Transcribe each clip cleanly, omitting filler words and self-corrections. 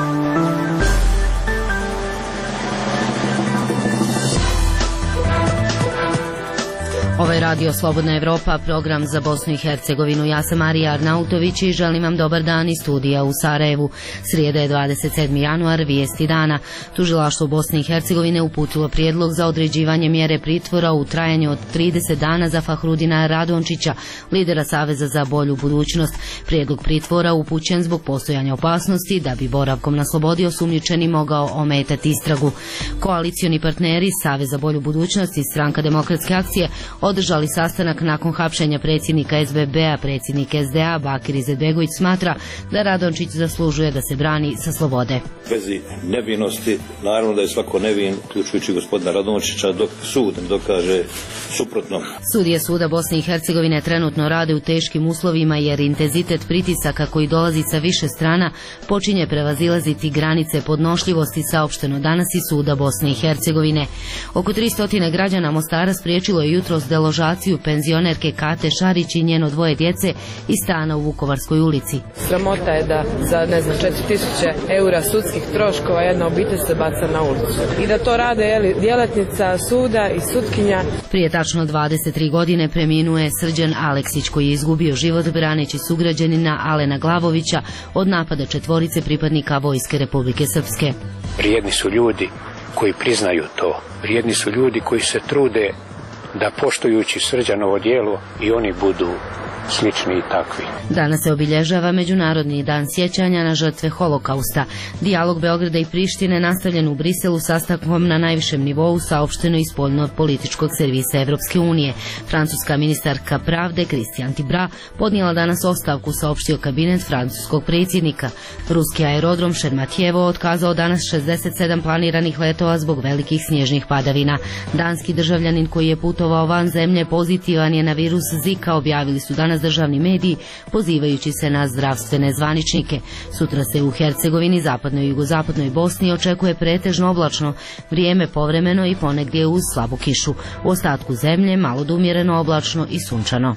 Ovo je Radio Slobodna Evropa, program za Bosnu i Hercegovinu. Ja sam Marija Arnautović i želim vam dobar dan iz studija u Sarajevu. Srijeda je 27. januar, vijesti dana. Tužilaštvo Bosne i Hercegovine uputilo prijedlog za određivanje mjere pritvora u trajanju od 30 dana za Fahrudina Radončića, lidera Saveza za bolju budućnost. Prijedlog pritvora upućen zbog postojanja opasnosti da bi boravkom na slobodi osumnjičeni mogao ometati istragu. Koalicioni partneri Savez za bolju budućnost i Stranka demokratske akcije održali sastanak nakon hapšenja predsjednika SBB-a. Predsjednik SDA Bakir Izetbegović smatra da Radončić zaslužuje da se brani sa slobode. Vezi nevinosti, naravno da je svako nevin, uključujući gospodina Radončića, dok sud dokaže suprotno. Sudije Suda Bosne i Hercegovine trenutno rade u teškim uslovima jer intenzitet pritisaka koji dolazi sa više strana počinje prevazilaziti granice podnošljivosti, saopšteno danas iz Suda Bosne i Hercegovine. Oko 300 građana Mostara spriječilo je jutros deložaciju penzionerke Kate Šarić i njeno dvoje djece iz stana u Vukovarskoj ulici. Sramota je da za 4.000 eura sudskih troškova jedna obitelj se baca na ulicu. I da to rade djelatnica suda i sutkinja. Prije tačno 23 godine preminuo je Srđan Aleksić koji je izgubio život braneći sugrađanina Alena Glavovića od napada 4 pripadnika Vojske Republike Srpske. Vrijedni su ljudi koji priznaju to. Vrijedni su ljudi koji se trude da poštujući Srđanovo djelo i oni budu slični i takvi. Danas se obilježava Međunarodni dan sjećanja na žrtve Holokausta. Dijalog Beograda i Prištine nastavljen u Briselu sastankom na najvišem nivou, saopšteno iz spoljno-političkog servisa Evropske unije. Francuska ministarka pravde Christian Tibra podnijela danas ostavku, saopštio kabinet francuskog predsjednika. Ruski aerodrom Šermatjevo otkazao danas 67 planiranih letova zbog velikih snježnih padavina. Danski državljanin koji je putovao van zemlje pozitivan je na virus Zika, objavili su danas državni mediji, pozivajući se na zdravstvene zvaničnike. Sutra se u Hercegovini, zapadnoj i jugozapadnoj Bosni očekuje pretežno oblačno vrijeme, povremeno i ponegdje uz slabu kišu. U ostatku zemlje malo do umjereno oblačno i sunčano.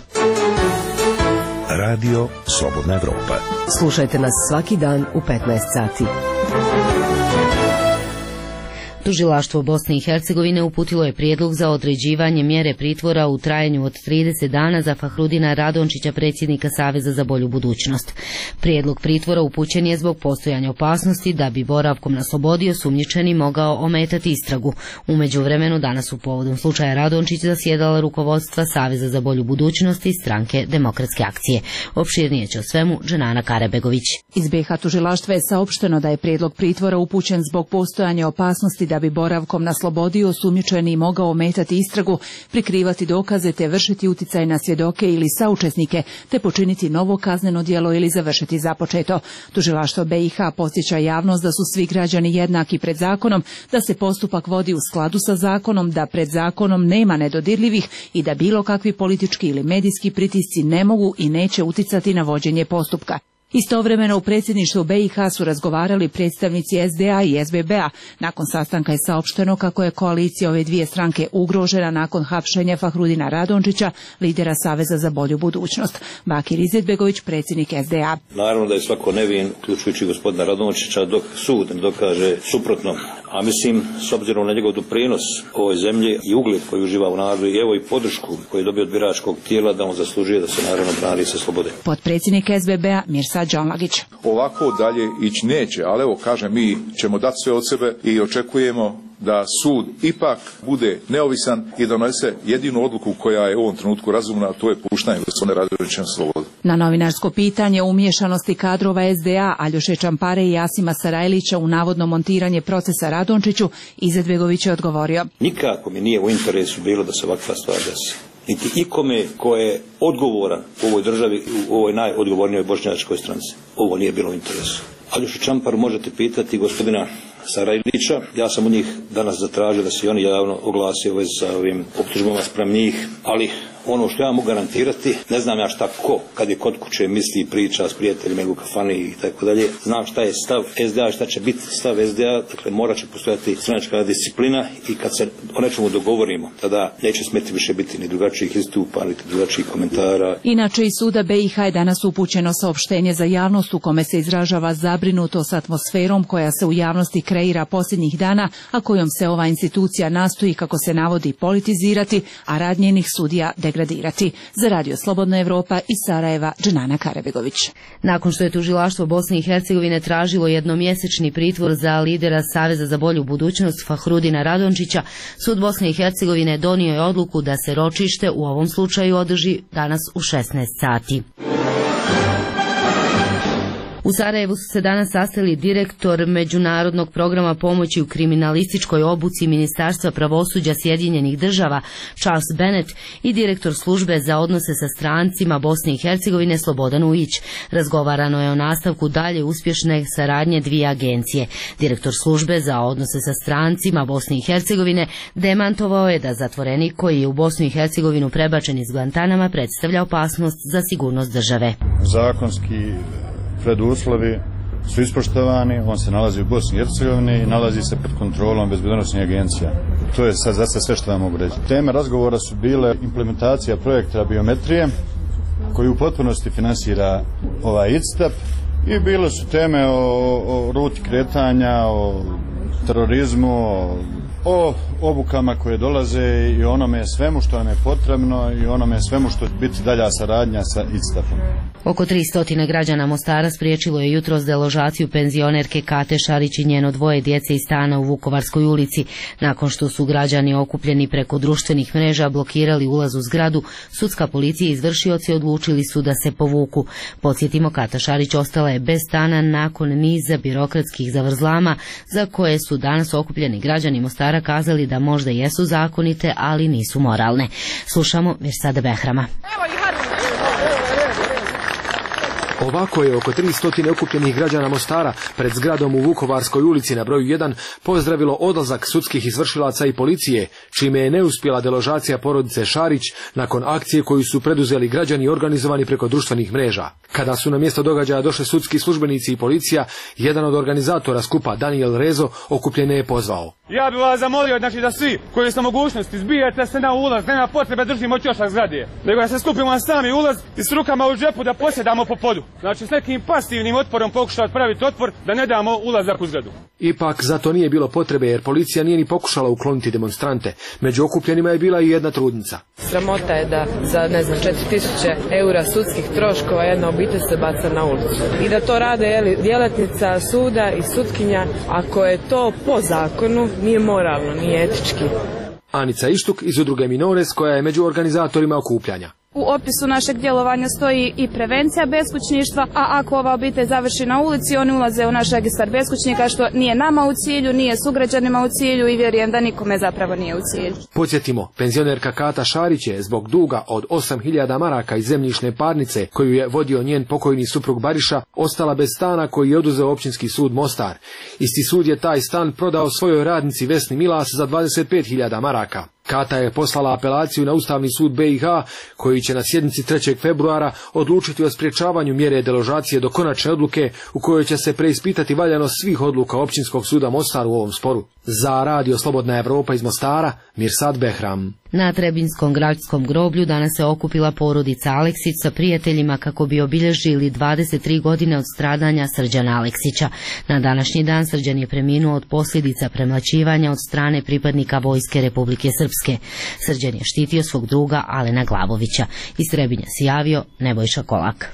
Radio Slobodna Evropa. Slušajte nas svaki dan u 15 sati. Tužilaštvo Bosne i Hercegovine uputilo je prijedlog za određivanje mjere pritvora u trajanju od 30 dana za Fahrudina Radončića, predsjednika Saveza za bolju budućnost. Prijedlog pritvora upućen je zbog postojanja opasnosti da bi boravkom na slobodi osumnjičeni mogao ometati istragu. U međuvremenu danas su povodom slučaja Radončić zasjedala rukovodstva Saveza za bolju budućnost i Stranke demokratske akcije. Opširnije će o svemu Dženana Karabegović. Iz BiH tužilaštva je saopšteno da je prijedlog pritvora upućen zbog postojanja opasnosti da bi boravkom na slobodi osumnjičeni mogao ometati istragu, prikrivati dokaze te vršiti uticaj na svjedoke ili saučesnike te počiniti novo kazneno djelo ili završiti započeto. Tužilaštvo BiH podsjeća javnost da su svi građani jednaki pred zakonom, da se postupak vodi u skladu sa zakonom, da pred zakonom nema nedodirljivih i da bilo kakvi politički ili medijski pritisci ne mogu i neće uticati na vođenje postupka. Istovremeno u predsjedništvu BiH su razgovarali predstavnici SDA i SBB-a. Nakon sastanka je saopšteno kako je koalicija ove dvije stranke ugrožena nakon hapšenja Fahrudina Radončića, lidera Saveza za bolju budućnost. Bakir Izetbegović, predsjednik SDA. Naravno da je svako nevin, uključujući gospodina Radončića, dok sud dokaže suprotno. A mislim, s obzirom na njegov doprinos ovoj zemlji i ugled koji uživa u narodu i evo i podršku koju je dobio od biračkog tijela, da on zaslužuje da se naravno brani sa slobode. Potpredsjednik SBB-a Mirsad Đanlagić. Ovako dalje ići neće, ali evo kažem, mi ćemo dati sve od sebe i očekujemo da sud ipak bude neovisan i donese jedinu odluku koja je u ovom trenutku razumna, a to je puštanje gospodina Radončića na slobodu. Na novinarsko pitanje o umiješanosti kadrova SDA Aljoše Čampare i Asima Sarajlića u navodno montiranje procesa Radončiću, Izetbegović je odgovorio: nikako mi nije u interesu bilo da se ovakva stvar desi. Niti ikome ko je odgovoran u ovoj državi, u ovoj najodgovornijoj bošnjačkoj stranci. Ovo nije bilo u interesu. Aljošu Čamparu možete pitati gospodina Sarajlića. Ja sam od njih danas zatražio da se oni javno oglasi u vezi sa ovim optužbama spram njih, ali ono što ja mogu garantirati, ne znam ja šta ko, kad je kod kuće misli, priča s prijateljima u kafani i tako dalje, znam šta je stav SDA, šta će biti stav SDA, dakle morat će postojati stranačka disciplina i kad se o nečemu dogovorimo, tada neće smeti više biti ni drugačijih istupa, ni drugačijih komentara. Inače, iz suda BiH je danas upućeno saopštenje za javnost u kome se izražava zabrinutost atmosferom koja se u javnosti kreira posljednjih dana, a kojom se ova institucija nastoji, kako se navodi, politizirati, a rad njenih sudija degradirati. Za Radio Slobodna Evropa iz Sarajeva, Dženana Karabegović. Nakon što je tužilaštvo Bosne i Hercegovine tražilo jednomjesečni pritvor za lidera Saveza za bolju budućnost Fahrudina Radončića, sud Bosne i Hercegovine donio je odluku da se ročište u ovom slučaju održi danas u 16 sati. U Sarajevu su se danas sastali direktor Međunarodnog programa pomoći u kriminalističkoj obuci Ministarstva pravosuđa Sjedinjenih država Charles Bennett i direktor službe za odnose sa strancima Bosne i Hercegovine Slobodan Ujić. Razgovarano je o nastavku dalje uspješne saradnje dvije agencije. Direktor službe za odnose sa strancima Bosne i Hercegovine demantovao je da zatvorenik koji je u Bosnu i Hercegovinu prebačen iz Guantanama predstavlja opasnost za sigurnost države. Zakonski preduslovi su ispoštovani, on se nalazi u Bosni i Hercegovini i nalazi se pod kontrolom bezbednosnih agencija. To je sad za sve što vam mogu reći. Teme razgovora su bile implementacija projekta biometrije koju u potpunosti finansira ovaj ICTAP i bile su teme o ruti kretanja, o terorizmu, o obukama koje dolaze i onome svemu što nam je potrebno i onome svemu što će biti dalja saradnja sa ICTAP-om. Oko 300 građana Mostara spriječilo je jutros deložaciju penzionerke Kate Šarić i njeno dvoje djece iz stana u Vukovarskoj ulici. Nakon što su građani okupljeni preko društvenih mreža blokirali ulaz u zgradu, sudska policija i izvršioci odlučili su da se povuku. Podsjetimo, Kata Šarić ostala je bez stana nakon niza birokratskih zavrzlama za koje su danas okupljeni građani Mostara kazali da možda jesu zakonite, ali nisu moralne. Slušamo Mirsada Behrama. Ovako je oko 300 okupljenih građana Mostara pred zgradom u Vukovarskoj ulici na broju 1 pozdravilo odlazak sudskih izvršilaca i policije, čime je neuspjela deložacija porodice Šarić nakon akcije koju su preduzeli građani organizovani preko društvenih mreža. Kada su na mjesto događaja došli sudski službenici i policija, jedan od organizatora skupa, Daniel Rezo, okupljene je pozvao. Ja bih vas zamolio, da svi koji su mogućnosti zbijete se na ulaz, nema potrebe držimo ćošak zgrade, nego da se skupimo na sami ulaz i s rukama u džepu da posjedamo po podu. Znači s nekim pasivnim otporom pokušati praviti otpor da ne damo ulazak u zgradu. Ipak za to nije bilo potrebe jer policija nije ni pokušala ukloniti demonstrante. Među okupljenima je bila i jedna trudnica. Sramota je da za 4.000 eura sudskih troškova jedna obitelj se baca na ulicu. I da to rade djelatnica suda i sutkinja, ako je to po zakonu, nije moralno, nije etički. Anica Ištuk iz udruge Minores koja je među organizatorima okupljanja. U opisu našeg djelovanja stoji i prevencija beskućništva, a ako ova obitelj završi na ulici, oni ulaze u naš registar beskućnika, što nije nama u cilju, nije sugrađanima u cilju i vjerujem da nikome zapravo nije u cilju. Podsjetimo, penzionerka Kata Šarić je zbog duga od 8.000 maraka iz zemljišne parnice koju je vodio njen pokojni suprug Bariša ostala bez stana koji je oduzeo općinski sud Mostar. Isti sud je taj stan prodao svojoj radnici Vesni Milas za 25.000 maraka. Kata je poslala apelaciju na Ustavni sud BiH koji će na sjednici 3. februara odlučiti o sprječavanju mjere deložacije do konačne odluke u kojoj će se preispitati valjanost svih odluka Općinskog suda Mostar u ovom sporu. Za Radio Slobodna Evropa iz Mostara, Mirsad Behram. Na Trebinskom gradskom groblju danas se okupila porodica Aleksić sa prijateljima kako bi obilježili 23 godine od stradanja Srđana Aleksića. Na današnji dan Srđan je preminuo od posljedica premlaćivanja od strane pripadnika Vojske Republike Srpske. Srđan je štitio svog druga Alena Glavovića. Iz Trebinja se javio Nebojša Kolak.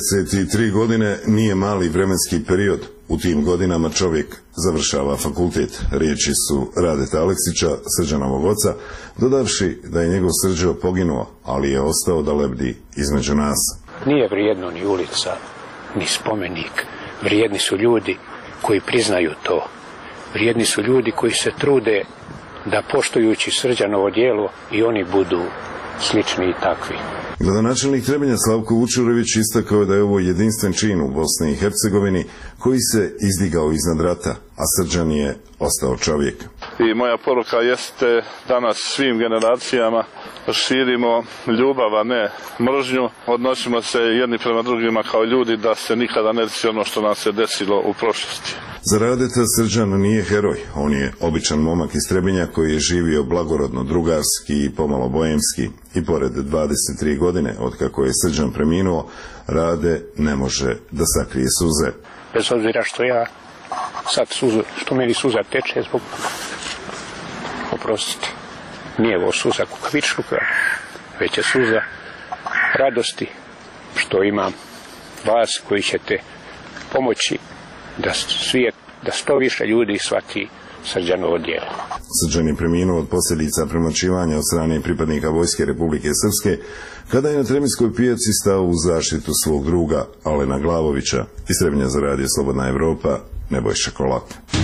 23 godine nije mali vremenski period. U tim godinama čovjek završava fakultet. Riječi su Radeta Aleksića, Srđanovog oca, dodavši da je njegov Srđo poginuo, ali je ostao da lebdi između nas. Nije vrijedno ni ulica, ni spomenik. Vrijedni su ljudi koji priznaju to. Vrijedni su ljudi koji se trude da poštujući Srđanovo djelo i oni budu slični i takvi. Gradonačelnik Trebinja Slavko Vučurević istakao da je ovo jedinstven čin u Bosni i Hercegovini koji se izdigao iznad rata, a Srđan je ostao čovjek. I moja poruka jeste danas svim generacijama širimo ljubav, a ne mržnju. Odnosimo se jedni prema drugima kao ljudi da se nikada ne desi ono što nam se desilo u prošlosti. Za Radeta Srđan nije heroj, on je običan momak iz Trebinja koji je živio blagorodno drugarski i pomalo bojemski i pored 23 godine otkako je Srđan preminuo, Rade ne može da sakrije suze. Bez obzira što ja sad što meni suza teče zbog, oprostite, nije ovo suza kukavičluka, već je suza radosti što imam vas koji ćete pomoći da što više ljudi shvati Srđanovo djelo. Srđan je preminuo od posljedica premlaćivanja od strane pripadnika Vojske Republike Srpske kada je na Trebinjskoj pijaci stao u zaštitu svog druga Alena Glavovića. Iz Trebinja za Radio Slobodna Evropa, Nebojša Kolak.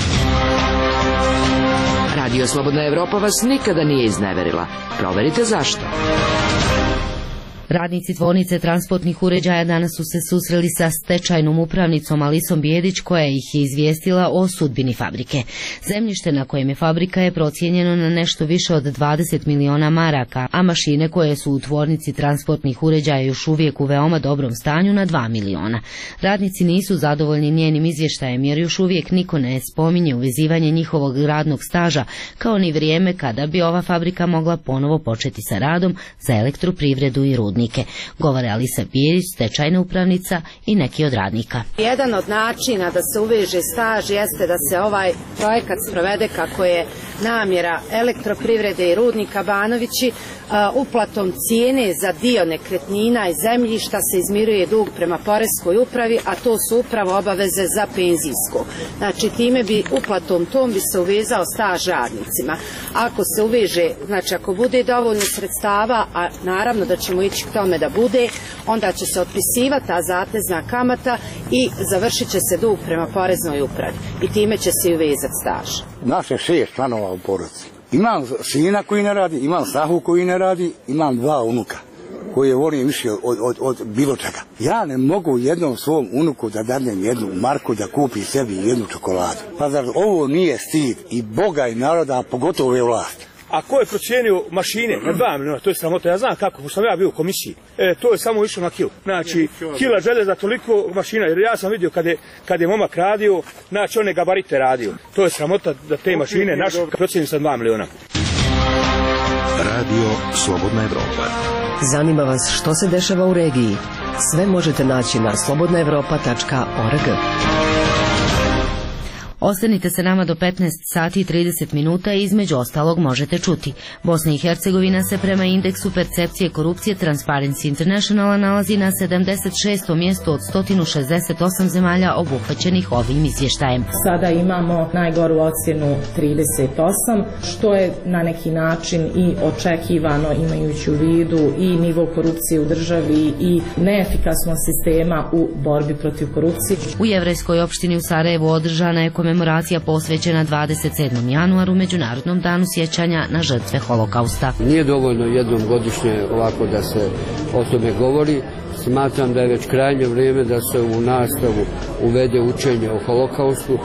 Radio Slobodna Evropa vas nikada nije izneverila. Proverite zašto. Radnici tvornice transportnih uređaja danas su se susreli sa stečajnom upravnicom Alisom Bijedić koja ih je izvijestila o sudbini fabrike. Zemljište na kojem je fabrika je procijenjeno na nešto više od 20 miliona maraka, a mašine koje su u tvornici transportnih uređaja još uvijek u veoma dobrom stanju na 2 miliona. Radnici nisu zadovoljni njenim izvještajem jer još uvijek niko ne spominje uvezivanje njihovog radnog staža kao ni vrijeme kada bi ova fabrika mogla ponovo početi sa radom za elektroprivredu i rudnike. Govore Alisa Bijedić, stečajna upravnica i neki od radnika. Jedan od načina da se uveže staž jeste da se ovaj projekat sprovede kako je namjera elektroprivrede i rudnika Banovići. Uplatom cijene za dio nekretnina i zemljišta se izmiruje dug prema poreskoj upravi, a to su upravo obaveze za penzijsko. Znači time bi uplatom tom bi se uvezao staž radnicima. Ako se uveže, znači ako bude dovoljno sredstava, a naravno da ćemo ići k tome da bude, onda će se otpisivati ta zatezna kamata i završit će se dug prema poreznoj upravi. I time će se uvezati staž. Nas je 6 članova u porodici. Imam sina koji ne radi, imam snahu koji ne radi, imam 2 unuka koje volim više od bilo čega. Ja ne mogu jednom svom unuku da dadnem jednu marku da kupi sebi jednu čokoladu. Pa zar ovo nije stid i Boga i naroda, a pogotovo ove vlasti? A ko je procijenio mašine na 2 miliona, to je sramota, ja znam kako, sam ja bio u komisiji, to je samo išlo na kilu. Znači, kila željeza, toliko mašina, jer ja sam vidio kad je momak radio, znači one gabarite radio. To je sramota da te mašine naše procijenju sa 2 miliona. Radio Slobodna Evropa. Zanima vas što se dešava u regiji? Sve možete naći na slobodnaevropa.org. Ostanite se nama do 15 sati i 30 minuta i između ostalog možete čuti. Bosna i Hercegovina se prema indeksu percepcije korupcije Transparency Internationala nalazi na 76. mjestu od 168 zemalja obuhvaćenih ovim izvještajem. Sada imamo najgoru ocjenu 38, što je na neki način i očekivano imajući u vidu i nivo korupcije u državi i neefikasnost sistema u borbi protiv korupcije. U jevrejskoj opštini u Sarajevu održana je komemoracija posvećena 27. januaru, Međunarodnom danu sjećanja na žrtve holokausta. Nije dovoljno jednom godišnje ovako da se o tome govori. Smatram da je već krajnje vrijeme da se u nastavu uvede učenje o holokaustu.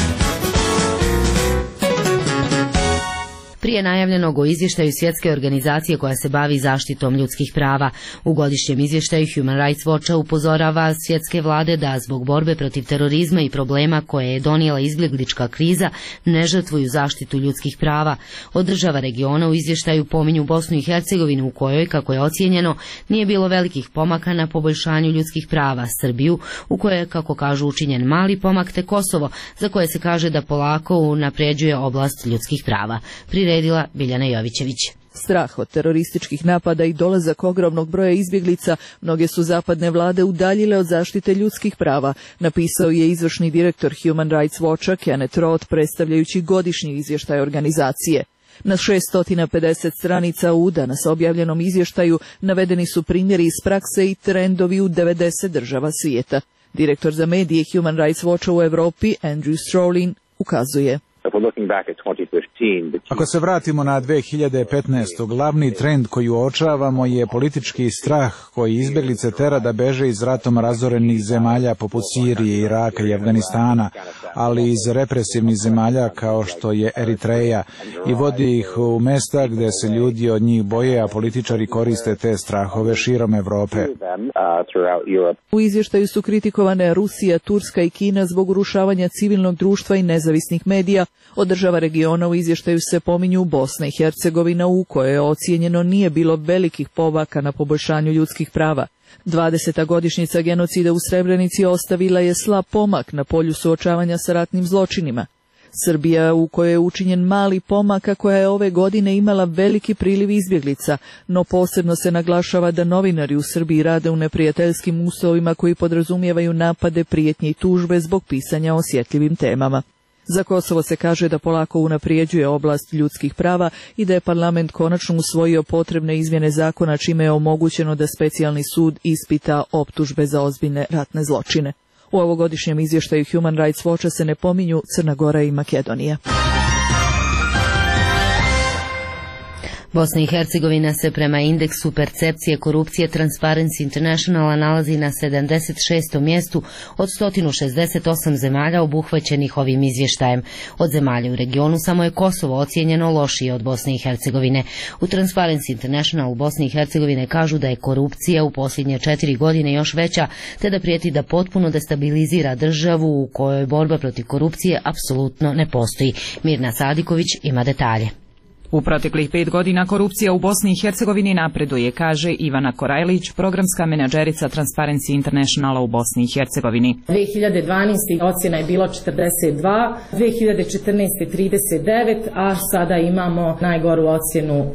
Prije najavljenog o izvještaju svjetske organizacije koja se bavi zaštitom ljudskih prava. U godišnjem izvještaju Human Rights Watcha upozorava svjetske vlade da zbog borbe protiv terorizma i problema koje je donijela izbjeglička kriza ne žrtvuju zaštitu ljudskih prava. Od država regiona u izvještaju pominju Bosnu i Hercegovinu u kojoj, kako je ocijenjeno, nije bilo velikih pomaka na poboljšanju ljudskih prava, Srbiju u kojoj je, kako kažu, učinjen mali pomak, te Kosovo za koje se kaže da polako unapređuje oblast ljudskih prava. Priredila Biljana Jovićević. Strah od terorističkih napada i dolazak ogromnog broja izbjeglica, mnoge su zapadne vlade udaljile od zaštite ljudskih prava, napisao je izvršni direktor Human Rights Watcha Kenneth Roth predstavljajući godišnji izvještaj organizacije. Na 650 stranica u danas objavljenom izvještaju navedeni su primjeri iz prakse i trendovi u 90 država svijeta. Direktor za medije Human Rights Watcha u Europi Andrew Strolin ukazuje. Ako se vratimo na 2015. glavni trend koji uočavamo je politički strah koji izbjeglice tera da beže iz ratom razorenih zemalja poput Sirije, Iraka i Afganistana, ali iz represivnih zemalja kao što je Eritreja, i vodi ih u mesta gdje se ljudi od njih boje, a političari koriste te strahove širom Europe. U izvještaju su kritikovane Rusija, Turska i Kina zbog urušavanja civilnog društva i nezavisnih medija. Od država regiona u izvještaju se pominju Bosna i Hercegovina, u kojoj je ocijenjeno nije bilo velikih pomaka na poboljšanju ljudskih prava. 20. godišnjica genocida u Srebrenici ostavila je slab pomak na polju suočavanja sa ratnim zločinima. Srbija, u kojoj je učinjen mali pomak, a koja je ove godine imala veliki priliv izbjeglica, no posebno se naglašava da novinari u Srbiji rade u neprijateljskim uslovima koji podrazumijevaju napade, prijetnje i tužbe zbog pisanja o osjetljivim temama. Za Kosovo se kaže da polako unaprijeđuje oblast ljudskih prava i da je parlament konačno usvojio potrebne izmjene zakona, čime je omogućeno da specijalni sud ispita optužbe za ozbiljne ratne zločine. U ovogodišnjem izvještaju Human Rights Watcha se ne pominju Crna Gora i Makedonija. Bosna i Hercegovina se prema indeksu percepcije korupcije Transparency Internationala nalazi na 76. mjestu od 168 zemalja obuhvaćenih ovim izvještajem. Od zemalja u regionu samo je Kosovo ocijenjeno lošije od Bosne i Hercegovine. U Transparency International u Bosni i Hercegovine kažu da je korupcija u posljednje 4 godine još veća, te da prijeti da potpuno destabilizira državu u kojoj borba protiv korupcije apsolutno ne postoji. Mirna Sadiković ima detalje. U proteklih 5 godina korupcija u Bosni i Hercegovini napreduje, kaže Ivana Korajlić, programska menadžerica Transparency Internationala u Bosni i Hercegovini. 2012. ocjena je bilo 42, 2014. 39, a sada imamo najgoru ocjenu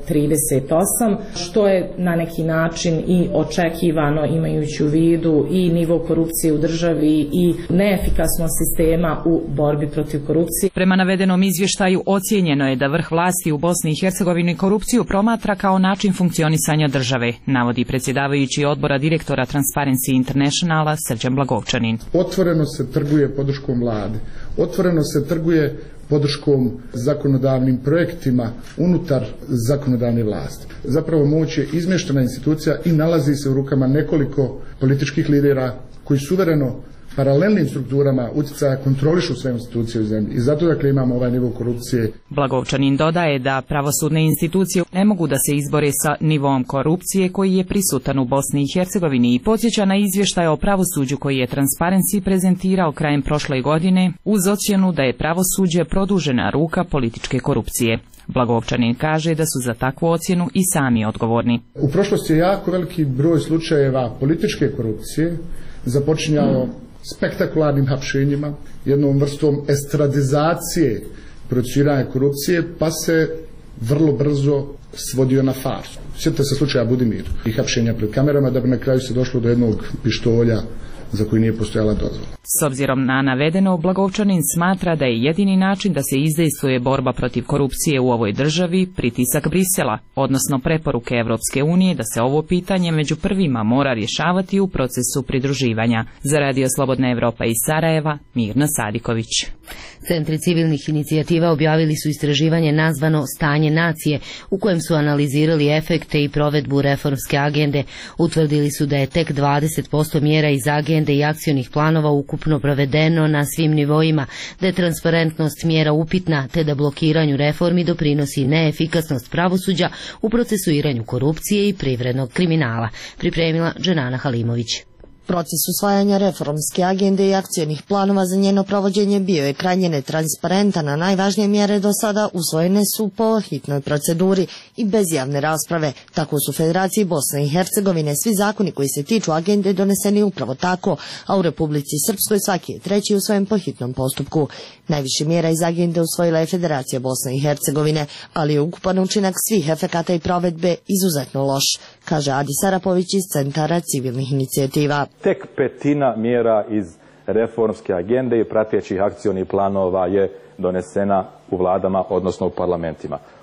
38, što je na neki način i očekivano, imajući u vidu i nivo korupcije u državi i neefikasnost sistema u borbi protiv korupcije. Prema navedenom izvještaju ocijenjeno je da vrh vlasti u Bosni i Hercegovini korupciju promatra kao način funkcionisanja države, navodi predsjedavajući odbora direktora Transparency Internationala Srđan Blagovčanin. Otvoreno se trguje podrškom vlade, otvoreno se trguje podrškom zakonodavnim projektima unutar zakonodavne vlasti. Zapravo moć je izmještena institucija i nalazi se u rukama nekoliko političkih lidera koji suvereno paralelnim strukturama utjecaja kontrolišu sve institucije u zemlji i zato dakle imamo ovaj nivo korupcije. Blagovčanin dodaje da pravosudne institucije ne mogu da se izbore sa nivom korupcije koji je prisutan u Bosni i Hercegovini i podsjeća na izvještaj o pravosuđu koji je Transparency prezentirao krajem prošle godine uz ocjenu da je pravosuđe produžena ruka političke korupcije. Blagovčanin kaže da su za takvu ocjenu i sami odgovorni. U prošlosti je jako veliki broj slučajeva političke korupcije započinjao spektakularnim hapšenjima, jednom vrstom estradizacije procesuiranja korupcije, pa se vrlo brzo svodio na farsu. Sjetite se slučaja Budimir i hapšenja pred kamerama, da bi na kraju se došlo do jednog pištolja za koji nije postojala dozvola. S obzirom na navedeno, Blagovčanin smatra da je jedini način da se izdejstvuje borba protiv korupcije u ovoj državi pritisak Brisela, odnosno preporuke Evropske unije da se ovo pitanje među prvima mora rješavati u procesu pridruživanja. Za Radio Slobodna Evropa iz Sarajeva, Mirna Sadiković. Centri civilnih inicijativa objavili su istraživanje nazvano Stanje nacije, u kojem su analizirali efekte i provedbu reformske agende. Utvrdili su da je tek 20% mjera iz agende i akcionih planova ukupno provedeno na svim nivoima, da je transparentnost mjera upitna, te da blokiranju reformi doprinosi neefikasnost pravosuđa u procesuiranju korupcije i privrednog kriminala. Pripremila Dženana Halimović. Proces usvajanja reformske agende i akcionih planova za njeno provođenje bio je krajnje netransparentan, a najvažnije mjere do sada usvojene su po hitnoj proceduri i bez javne rasprave. Tako su u Federaciji Bosne i Hercegovine svi zakoni koji se tiču agende doneseni upravo tako, a u Republici Srpskoj svaki je treći usvojen po hitnom postupku. Najviše mjera iz agende usvojila je Federacija Bosne i Hercegovine, ali je ukupan učinak svih efekata i provedbe izuzetno loš, kaže Adi Sarapović iz Centara civilnih inicijativa. Tek petina mjera iz reformske agende i pratećih akcionih planova je donesena u vladama, odnosno u parlamentima.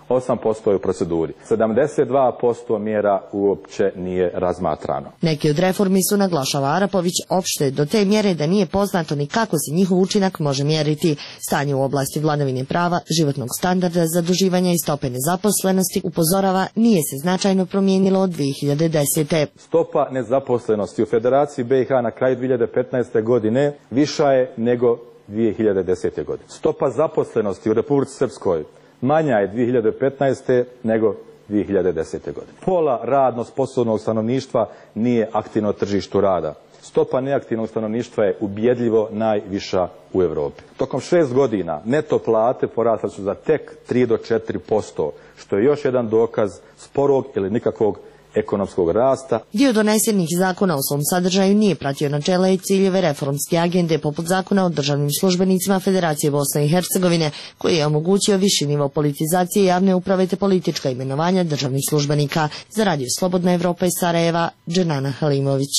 8% je u proceduri. 72% mjera uopće nije razmatrano. Neki od reformi su, naglašava Arapović, opšte do te mjere da nije poznato ni kako se njihov učinak može mjeriti. Stanje u oblasti vladavine prava, životnog standarda, zaduživanja i stope nezaposlenosti, upozorava, nije se značajno promijenilo od 2010. Stopa nezaposlenosti u Federaciji BiH na kraju 2015. godine viša je nego 2010. godine. Stopa zaposlenosti u Republici Srpskoj manja je 2015. nego 2010. godine. Pola radno sposobnog stanovništva nije aktivno na tržištu rada. Stopa neaktivnog stanovništva je ubjedljivo najviša u Europi. Tokom 6 godina neto plate porasle su za tek 3 do 4%, što je još jedan dokaz sporog ili nikakvog ekonomskog rasta. Dio donesenih zakona u svom sadržaju nije pratio načela i ciljeve reformske agende, poput zakona o državnim službenicima Federacije Bosne i Hercegovine, koji je omogućio viši nivo politizacije javne uprave te politička imenovanja državnih službenika. Za Radio Slobodna Evropa iz Sarajeva, Dženana Halimović.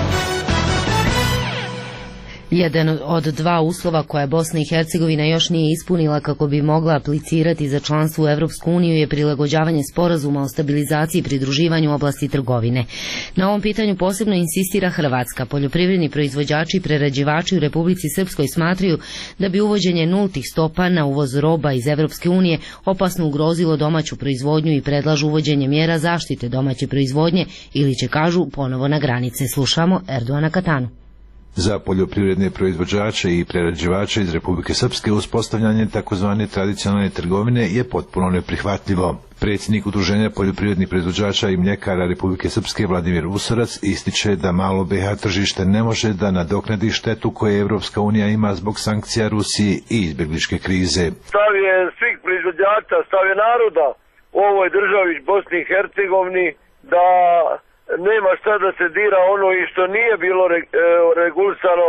Jedan od dva uslova koje Bosna i Hercegovina još nije ispunila kako bi mogla aplicirati za članstvo u Evropsku uniju je prilagođavanje sporazuma o stabilizaciji i pridruživanju u oblasti trgovine. Na ovom pitanju posebno insistira Hrvatska. Poljoprivredni proizvođači i prerađivači u Republici Srpskoj smatraju da bi uvođenje nultih stopa na uvoz roba iz Evropske unije opasno ugrozilo domaću proizvodnju i predlažu uvođenje mjera zaštite domaće proizvodnje ili će, kažu, ponovo na granice. Slušamo Erdoana Katanu. Za poljoprivredne proizvođače i prerađivače iz Republike Srpske uspostavljanje takozvane tradicionalne trgovine je potpuno neprihvatljivo. Predsjednik Udruženja poljoprivrednih proizvođača i mljekara Republike Srpske Vladimir Usarac ističe da malo BiH tržište ne može da nadoknadi štetu koje Evropska unija ima zbog sankcija Rusiji i izbjegličke krize. Stav je svih proizvođača, stav je naroda u ovoj državi Bosni i Hercegovini da nema šta da se dira ono i što nije bilo regulisano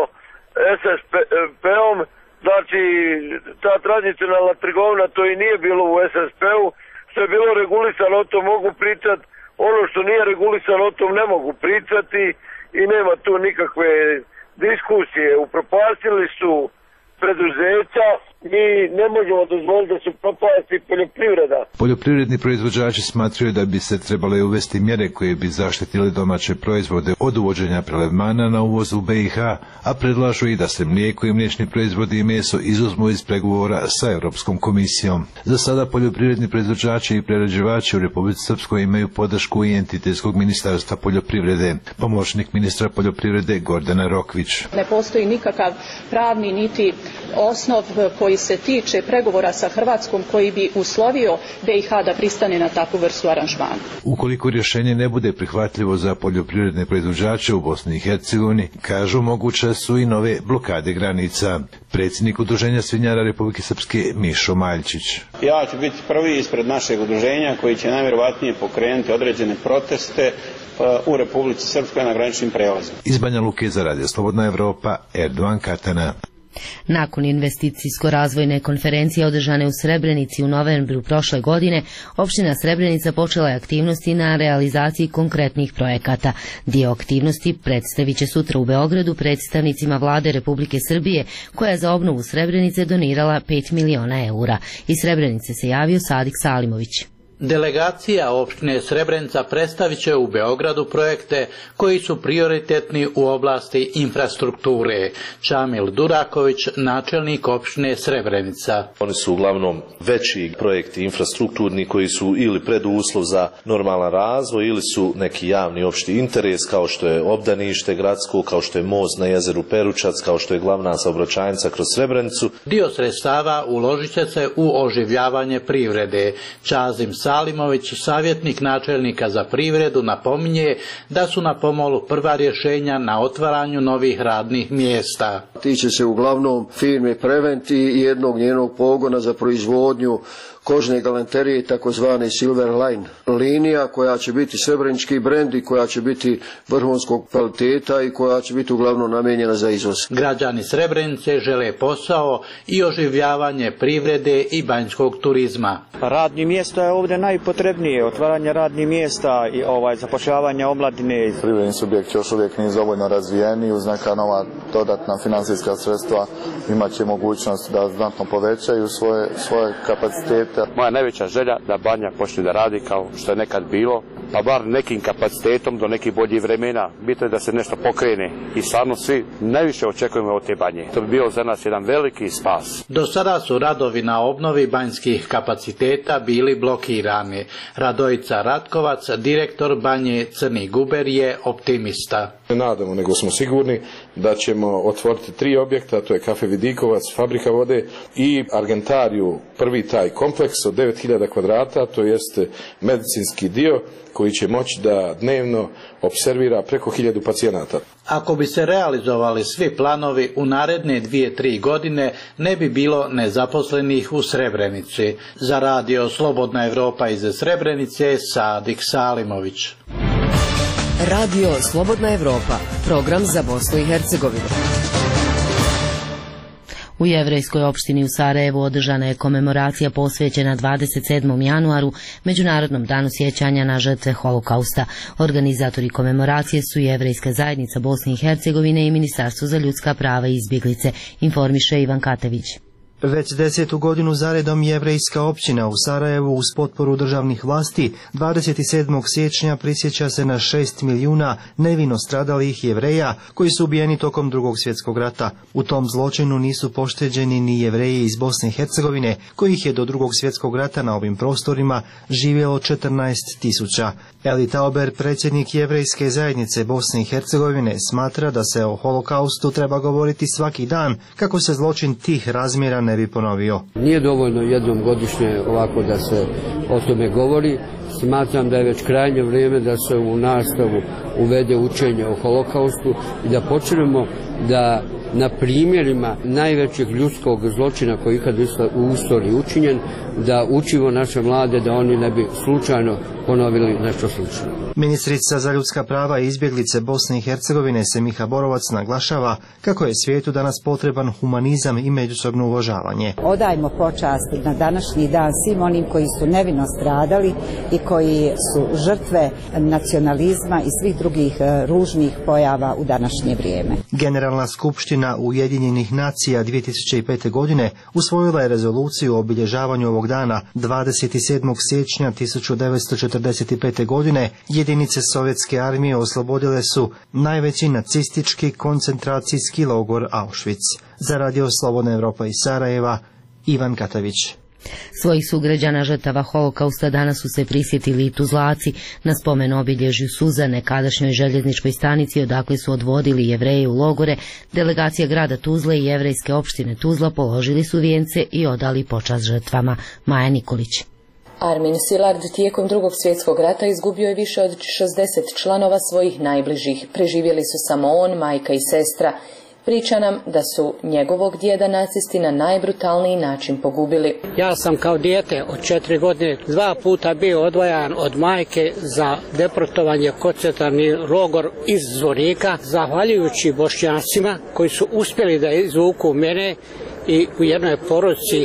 SSP-om, znači ta tradicionalna trgovina, to i nije bilo u SSP-u, što je bilo regulisano, o tom mogu pričati, ono što nije regulisano, o tom ne mogu pričati i nema tu nikakve diskusije. Upropastili su preduzeća, mi ne možemo dozvoliti da su propasti poljoprivreda. Poljoprivredni proizvođači smatraju da bi se trebale uvesti mjere koje bi zaštitile domaće proizvode od uvođenja prelevmana na uvoz u BiH, a predlažu i da se mlijeko i mliječni proizvodi i meso izuzmu iz pregovora sa Europskom komisijom. Za sada poljoprivredni proizvođači i prerađivači u Republici Srpskoj imaju podršku i entitetskog ministarstva poljoprivrede. Pomoćnik ministra poljoprivrede Gordana Rokvić. Ne postoji nikakav pravni niti osnov koji se tiče pregovora sa Hrvatskom koji bi uslovio BiH da pristane na takvu vrstu aranžmana. Ukoliko rješenje ne bude prihvatljivo za poljoprivredne proizvođače u Bosni i Hercegovini, kažu, moguće su i nove blokade granica. Predsjednik Udruženja svinjara Republike Srpske Mišo Maljčić. Ja ću biti prvi ispred našeg udruženja koji će najvjerovatnije pokrenuti određene proteste u Republici Srpskoj na graničnim prelazima. Iz Banja Luke za Radio Slobodna Evropa, Erdoan Katana. Nakon investicijsko-razvojne konferencije održane u Srebrenici u novembru prošle godine, opština Srebrenica počela je aktivnosti na realizaciji konkretnih projekata. Dio aktivnosti predstavit će sutra u Beogradu predstavnicima vlade Republike Srbije, koja je za obnovu Srebrenice donirala 5 miliona eura. Iz Srebrenice se javio Sadik Salimović. Delegacija opštine Srebrenica predstavit će u Beogradu projekte koji su prioritetni u oblasti infrastrukture. Čamil Duraković, načelnik opštine Srebrenica. Oni su uglavnom veći projekti infrastrukturni koji su ili preduslov za normalan razvoj ili su neki javni opšti interes, kao što je obdanište gradsko, kao što je most na jezeru Peručac, kao što je glavna saobraćajnica kroz Srebrenicu. Dio sredstava uložit će se u oživljavanje privrede. Čazim Salimović, savjetnik načelnika za privredu, napominje da su na pomolu prva rješenja na otvaranju novih radnih mjesta. Tiče se uglavnom firme Preventi i jednog njenog pogona za proizvodnju kožne galanterije, takozvane Silver Line linija, koja će biti srebrenički brend i koja će biti vrhunskog kvaliteta i koja će biti uglavnom namijenjena za izvoz. Građani Srebrenice žele posao i oživljavanje privrede i banjskog turizma. Radni mjesto je ovdje najpotrebnije, otvaranje radnih mjesta i zapošljavanje omladine. Privredni subjekt još uvijek nije dovoljno razvijeni, uz neka nova dodatna financijska sredstva imat će mogućnost da znatno povećaju svoje kapacitete kapaciteta. Moja najveća želja da Badnjak počne da radi kao što je nekad bilo, pa bar nekim kapacitetom do nekih boljih vremena. Bitno je da se nešto pokrene i stvarno svi najviše očekujemo od te Badnje. To bi bio za nas jedan veliki spas. Do sada su radovi na obnovi banjskih kapaciteta bili blokirani. Radojica Ratkovac, direktor Banje Crni Guber, je optimista. Ne nadamo, nego smo sigurni da ćemo otvoriti 3 objekta, to je Kafe Vidikovac, Fabrika vode i Argentariju, prvi taj kompleks od 9000 kvadrata, to jest medicinski dio koji će moći da dnevno observira preko 1000 pacijenata. Ako bi se realizovali svi planovi, u naredne 2-3 godine ne bi bilo nezaposlenih u Srebrenici. Za radio Slobodna Evropa iz Srebrenice, Sadik Salimović. Radio Slobodna Evropa, program za Bosnu i Hercegovinu. U jevrejskoj opštini u Sarajevu održana je komemoracija posvećena 27. januaru, Međunarodnom danu sjećanja na žrtve holokausta. Organizatori komemoracije su Jevrejska zajednica Bosne i Hercegovine i Ministarstvo za ljudska prava i izbjeglice, informiše Ivan Katević. Već 10. godinu zaredom jevrejska općina u Sarajevu uz potporu državnih vlasti 27. siječnja prisjeća se na 6 milijuna nevino stradalih Jevreja koji su ubijeni tokom Drugog svjetskog rata. U tom zločinu nisu pošteđeni ni Jevreji iz Bosne i Hercegovine, kojih je do Drugog svjetskog rata na ovim prostorima živjelo 14.000. Eli Tauber, predsjednik Jevrejske zajednice Bosne i Hercegovine, smatra da se o holokaustu treba govoriti svaki dan kako se zločin tih razmjera ne bi ponovio. Nije dovoljno jednom godišnje ovako da se o tome govori. Smatram da je već krajnje vrijeme da se u nastavu uvede učenje o holokaustu i da počnemo da na primjerima najvećeg ljudskog zločina koji ikad u istoriji učinjen, da učimo naše mlade da oni ne bi slučajno ponovili nešto slično. Ministrica za ljudska prava i izbjeglice Bosne i Hercegovine Semiha Borovac naglašava kako je svijetu danas potreban humanizam i međusobno uvažavanje. Odajmo počast na današnji dan svim onim koji su nevino stradali i koji su žrtve nacionalizma i svih drugih ružnih pojava u današnje vrijeme. Generalna skupština Ujedinjenih nacija 2005. godine usvojila je rezoluciju o obilježavanju ovog dana. 27. siječnja 1945. godine jedinice sovjetske armije oslobodile su najveći nacistički koncentracijski logor Auschwitz. Za radio Slobodna Evropa iz Sarajeva, Ivan Katavić. Svojih sugrađana žrtava holokausta danas su se prisjetili i Tuzlaci. Na spomen obilježju Suza, nekadašnjoj željezničkoj stanici odakle su odvodili Jevreje u logore, delegacija grada Tuzle i jevrejske opštine Tuzla položili su vijence i odali počast žrtvama. Maja Nikolić. Armin Silard tijekom Drugog svjetskog rata izgubio je više od 60 članova svojih najbližih. Preživjeli su samo on, majka i sestra. Priča nam da su njegovog djeda nacisti na najbrutalniji način pogubili. Ja sam kao dijete od 4 godine 2 puta bio odvajan od majke za deportovanje koncentratorni logor iz Zvornika, zahvaljujući Bošnjacima koji su uspjeli da izvuku mene i u jednoj porodici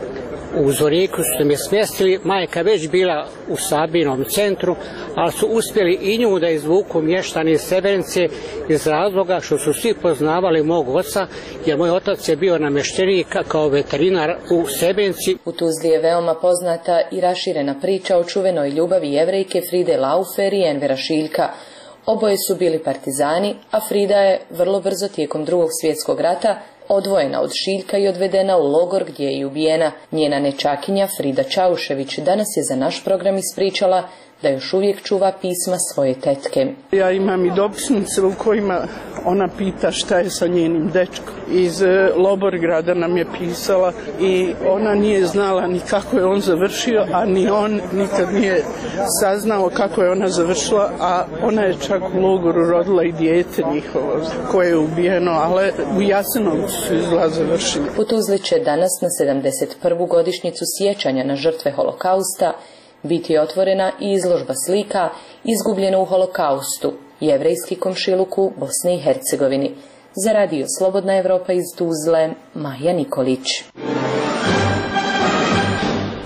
u Zvorniku su me smjestili, majka već bila u Sabinom centru, ali su uspjeli i nju da izvuku mještani iz Srebrenice iz razloga što su svi poznavali mog oca, jer moj otac je bio namještenik kao veterinar u Srebrenici. U Tuzli je veoma poznata i raširena priča o čuvenoj ljubavi Jevrejke Fride Laufer i Envera Šiljka. Oboje su bili partizani, a Frida je vrlo brzo tijekom Drugog svjetskog rata odvojena od Šiljka i odvedena u logor gdje je i ubijena. Njena nečakinja Frida Čaušević danas je za naš program ispričala da još uvijek čuva pisma svoje tetke. Ja imam i dopisnice u kojima ona pita šta je sa njenim dečkom. Iz Loborgrada nam je pisala i ona nije znala ni kako je on završio, a ni on nikad nije saznao kako je ona završila, a ona je čak u logoru rodila i dijete njihovo koje je ubijeno, ali u Jasenovcu su izgleda završili. U Tuzli će danas na 71. godišnjicu sjećanja na žrtve holokausta biti otvorena i izložba slika Izgubljeno u holokaustu, jevrejski komšiluk u Bosni i Hercegovini. Za radio Slobodna Evropa iz Tuzle, Maja Nikolić.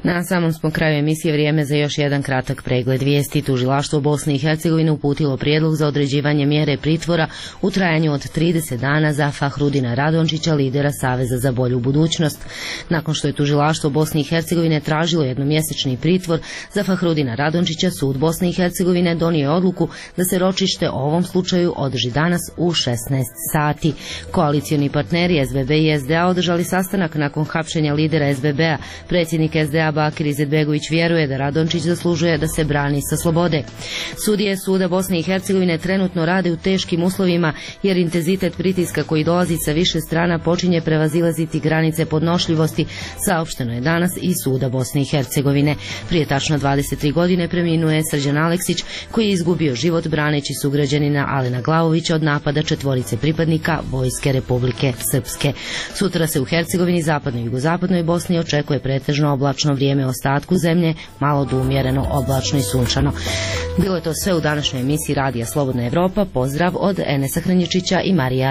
Na samom smo kraju emisije, vrijeme za još jedan kratak pregled vijesti. Tužilaštvo Bosne i Hercegovine uputilo prijedlog za određivanje mjere pritvora u trajanju od 30 dana za Fahrudina Radončića, lidera Saveza za bolju budućnost. Nakon što je tužilaštvo Bosne i Hercegovine tražilo jednomjesečni pritvor za Fahrudina Radončića, sud Bosne i Hercegovine donio je odluku da se ročište o ovom slučaju održi danas u 16 sati. Koalicioni partneri SBB i SDA održali sastanak nakon hapšenja lidera SBB-a. Predsjednik SDA Bakir Izetbegović vjeruje da Radončić zaslužuje da se brani sa slobode. Sudije suda Bosne i Hercegovine trenutno rade u teškim uslovima jer intenzitet pritiska koji dolazi sa više strana počinje prevazilaziti granice podnošljivosti, saopšteno je danas iz suda Bosne i Hercegovine. Prije tačno 23 godine preminuo je Srđan Aleksić, koji je izgubio život braneći sugrađanina Alena Glavovića od napada 4 pripadnika Vojske Republike Srpske. Sutra se u Hercegovini, zapadnoj i jugozapadnoj Bosni očekuje pretežno oblačno vrijeme, ostatku zemlje malo do umjereno oblačno i sunčano. Bilo je to sve u današnjoj emisiji Radija Slobodna Evropa. Pozdrav od Enesa Hranjičića i Marija